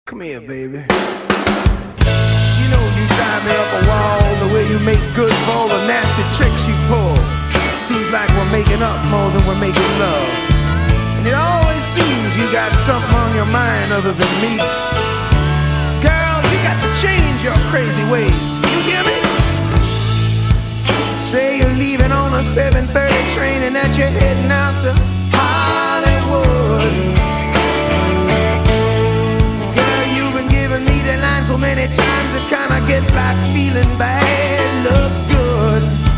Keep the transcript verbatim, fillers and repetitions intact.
Come here, baby. You know you drive me up a wall, the way you make good for all the nasty tricks you pull. Seems like we're making up more than we're making love. And it always seems you got something on your mind other than me. Girl, you got to change your crazy ways. You hear me? Say you're leaving on a seven thirty train and that you're heading out to Hollywood. Girl, you've been giving me that line so many times it kinda gets like feeling bad looks good.